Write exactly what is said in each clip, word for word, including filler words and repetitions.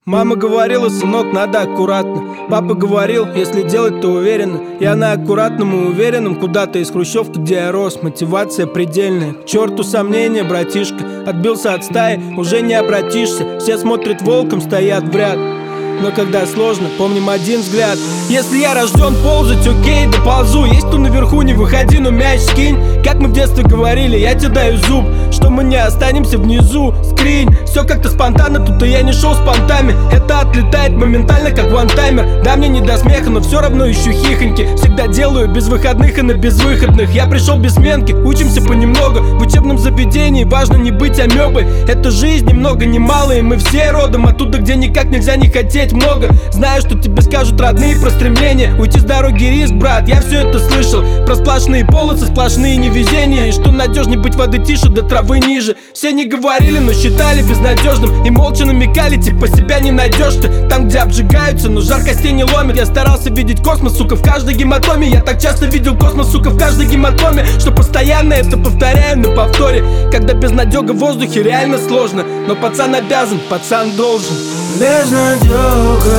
Мама говорила: сынок, надо аккуратно. Папа говорил: если делать, то уверенно. Я на аккуратном и уверенном куда-то из хрущевки, где я рос. Мотивация предельная. К черту сомнения, братишка. Отбился от стаи, уже не обратишься. Все смотрят волком, стоят в ряд. Но когда сложно, помним один взгляд. Если я рожден ползать, окей, доползу. Есть кто наверху, не выходи, но мяч скинь. Как мы в детстве говорили, я тебе даю зуб, что мы не останемся внизу. Скринь, все как-то спонтанно, тут и я не шел с понтами. Это отлетает моментально, как вантаймер. Да, мне не до смеха, но все равно ищу хихоньки. Всегда делаю без выходных и на безвыходных. Я пришел без сменки, учимся понемногу. В учебном заведении важно не быть амебой. Это жизнь, ни много ни мало, и мы все родом оттуда, где никак нельзя не хотеть много. Знаю, что тебе скажут родные про стремление. Уйти с дороги риск, брат, я все это слышал. Про сплошные полосы, сплошные невезения. И что надежнее быть воды тише, до травы ниже. Все не говорили, но считали безнадежным. И молча намекали, типа себя не найдешь ты. Там, где обжигаются, но жар костей не ломит. Я старался видеть космос, сука, в каждой гематоме. Я так часто видел космос, сука, в каждой гематоме, что постоянно это повторяю на повторе. Когда безнадега в воздухе реально сложно. Но пацан обязан, пацан должен. Безнадега,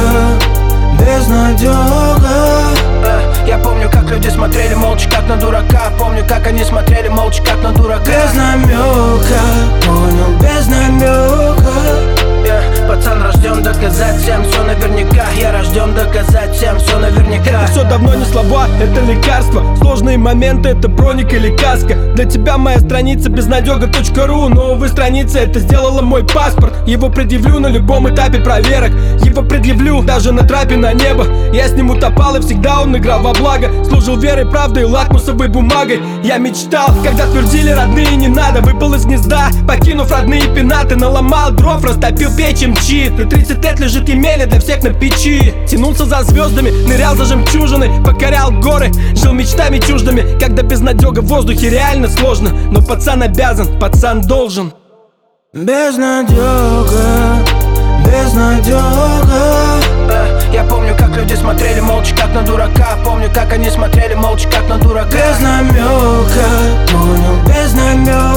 безнадега. Я помню, как люди смотрели молча, как на дурака. Помню, как они смотрели молча, как на дурака. Без намека, понял, без намека. Yeah. Пацан рожден доказать всем все наверняка. Я рожден доказать всем все наверняка. Это все давно не слова, это лекарство. Сложные моменты, это броник или каска. Для тебя моя страница безнадега точка ру. Новая страница, это сделала мой паспорт. Его предъявлю на любом этапе проверок. Его предъявлю даже на трапе на небо. Я с ним утопал, и всегда он играл во благо. Служил верой, правдой и лакмусовой бумагой. Я мечтал, когда твердили родные не надо. Выпал из гнезда, покинув родные пенаты. Наломал дров, растопил печь и мчит. И тридцать лет лежит емеля для всех на печи. Тянулся за звездами, нырял за жемчужиной. Покорял горы, жил мечтами чуждыми. Когда безнадега в воздухе реально сложно. Но пацан обязан, пацан должен. Безнадега, безнадега. Я помню, как люди смотрели молча, как на дурака. Помню, как они смотрели молча, как на дурака. Без намека, понял, без намека.